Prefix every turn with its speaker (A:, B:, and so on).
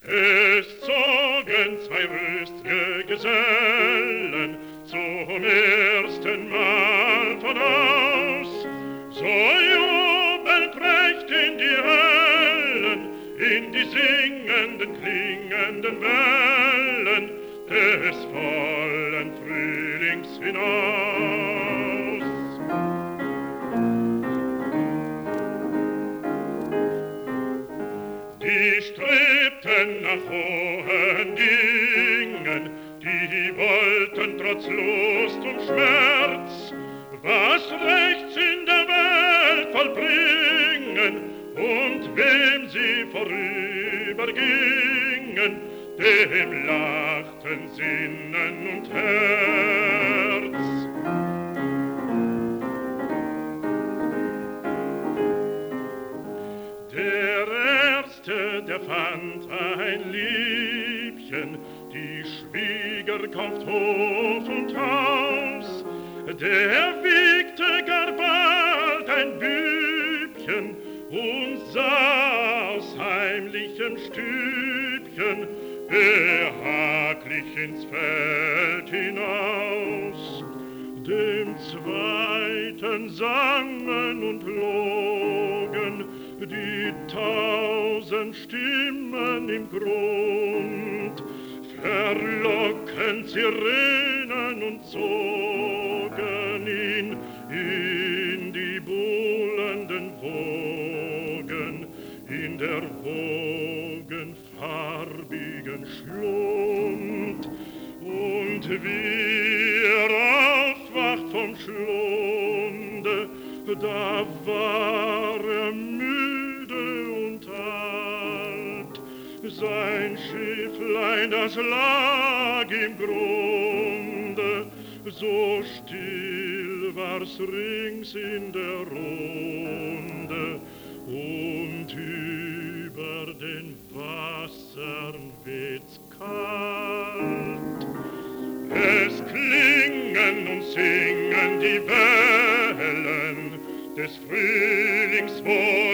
A: Es zogen zwei rüstige Gesellen zum ersten Mal voraus, so jubelprächt in die Hellen, in die singenden, klingenden Wellen des vollen Frühlings hinaus. Die strebten nach hohen Dingen, die wollten trotz Lust und Schmerz was rechts in der Welt vollbringen, und wem sie vorübergingen, dem lachten Sinnen und Herz. Der Erste, der fand ein Liebchen, die Schwieger kauft Hof und Haus, der wiegte gar bald ein Bübchen und sah aus heimlichem Stübchen behaglich ins Feld hinaus. Dem Zweiten sangen und logen die 1000 Stimmen im Grund, verlockend Sirenen und zogen ihn in die buhlenden Wogen, in der Wogen farbigen Schlund. Und wie er aufwacht vom Schlunde, da war er müde und alt. Sein Schifflein, das lag im Grunde, so still war's rings in der Runde, und über den Wassern weht's kalt. Es klingen und singen die Wellen des Frühlings wohl